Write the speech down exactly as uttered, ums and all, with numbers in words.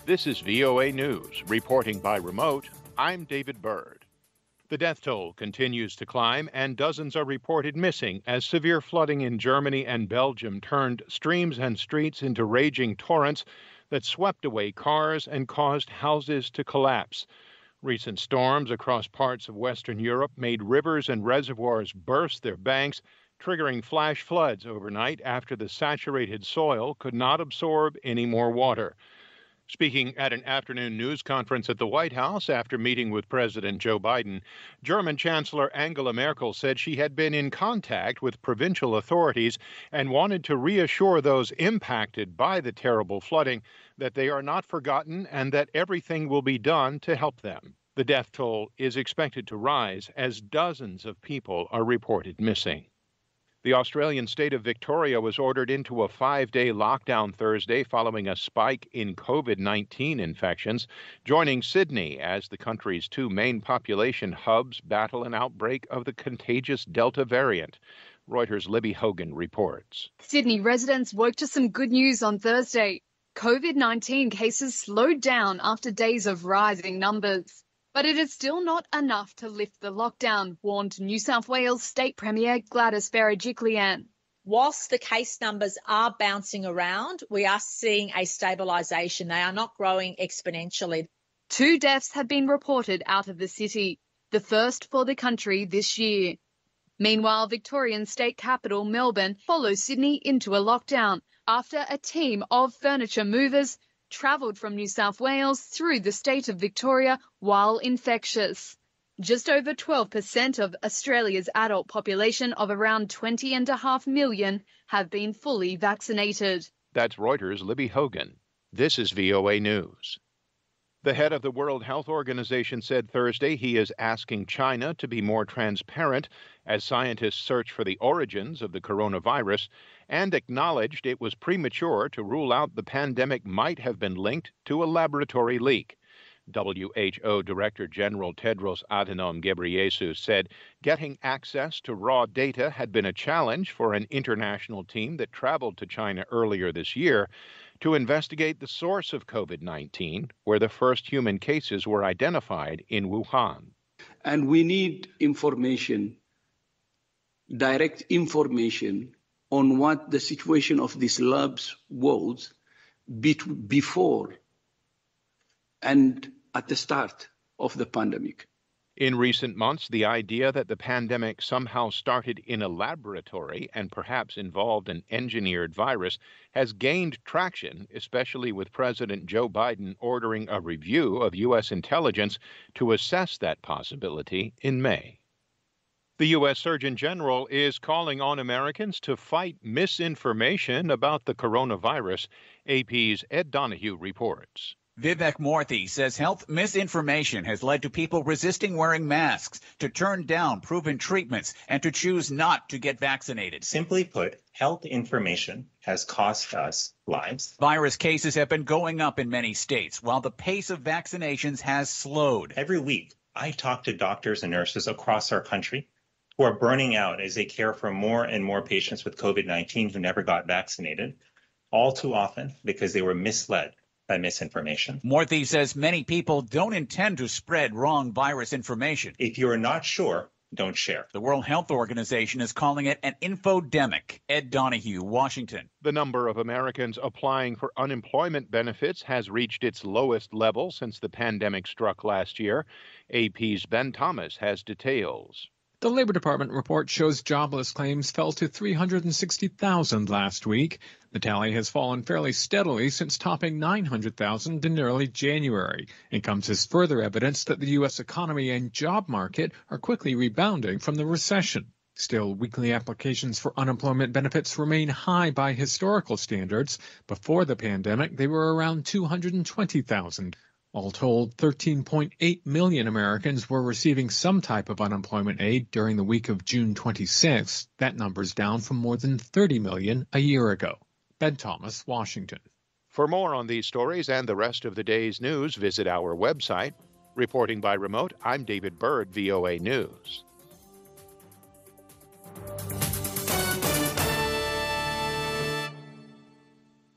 This is V O A News. Reporting by remote, I'm David Byrd. The death toll continues to climb, and dozens are reported missing as severe flooding in Germany and Belgium turned streams and streets into raging torrents that swept away cars and caused houses to collapse. Recent storms across parts of Western Europe made rivers and reservoirs burst their banks, triggering flash floods overnight after the saturated soil could not absorb any more water. Speaking at an afternoon news conference at the White House after meeting with President Joe Biden, German Chancellor Angela Merkel said she had been in contact with provincial authorities and wanted to reassure those impacted by the terrible flooding that they are not forgotten and that everything will be done to help them. The death toll is expected to rise as dozens of people are reported missing. The Australian state of Victoria was ordered into a five-day lockdown Thursday following a spike in COVID nineteen infections, joining Sydney as the country's two main population hubs battle an outbreak of the contagious Delta variant. Reuters' Libby Hogan reports. Sydney residents woke to some good news on Thursday. COVID nineteen cases slowed down after days of rising numbers. But it is still not enough to lift the lockdown, warned New South Wales State Premier Gladys Berejiklian. Whilst the case numbers are bouncing around, we are seeing a stabilisation. They are not growing exponentially. Two deaths have been reported out of the city, the first for the country this year. Meanwhile, Victorian state capital Melbourne follows Sydney into a lockdown after a team of furniture movers travelled from New South Wales through the state of Victoria while infectious. Just over twelve percent of Australia's adult population of around twenty and a half million have been fully vaccinated. That's Reuters' Libby Hogan. This is V O A News. The head of the World Health Organization said Thursday he is asking China to be more transparent as scientists search for the origins of the coronavirus, and acknowledged it was premature to rule out the pandemic might have been linked to a laboratory leak. W H O Director General Tedros Adhanom Ghebreyesus said getting access to raw data had been a challenge for an international team that traveled to China earlier this year to investigate the source of COVID nineteen, where the first human cases were identified in Wuhan. And we need information, direct information, on what the situation of these labs was before and at the start of the pandemic. In recent months, the idea that the pandemic somehow started in a laboratory and perhaps involved an engineered virus has gained traction, especially with President Joe Biden ordering a review of U S intelligence to assess that possibility in May. The U S Surgeon General is calling on Americans to fight misinformation about the coronavirus. A P's Ed Donahue reports. Vivek Murthy says health misinformation has led to people resisting wearing masks, to turn down proven treatments, and to choose not to get vaccinated. Simply put, health information has cost us lives. Virus cases have been going up in many states, while the pace of vaccinations has slowed. Every week, I talk to doctors and nurses across our country who are burning out as they care for more and more patients with COVID nineteen who never got vaccinated, all too often because they were misled by misinformation. Murthy says many people don't intend to spread wrong virus information. If you are not sure, don't share. The World Health Organization is calling it an infodemic. Ed Donahue, Washington. The number of Americans applying for unemployment benefits has reached its lowest level since the pandemic struck last year. A P's Ben Thomas has details. The Labor Department report shows jobless claims fell to three hundred sixty thousand last week. The tally has fallen fairly steadily since topping nine hundred thousand in early January. It comes as further evidence that the U S economy and job market are quickly rebounding from the recession. Still, weekly applications for unemployment benefits remain high by historical standards. Before the pandemic, they were around two hundred twenty thousand. All told, thirteen point eight million Americans were receiving some type of unemployment aid during the week of June twenty-sixth. That number's down from more than thirty million a year ago. Ben Thomas, Washington. For more on these stories and the rest of the day's news, visit our website. Reporting by remote, I'm David Byrd, V O A News.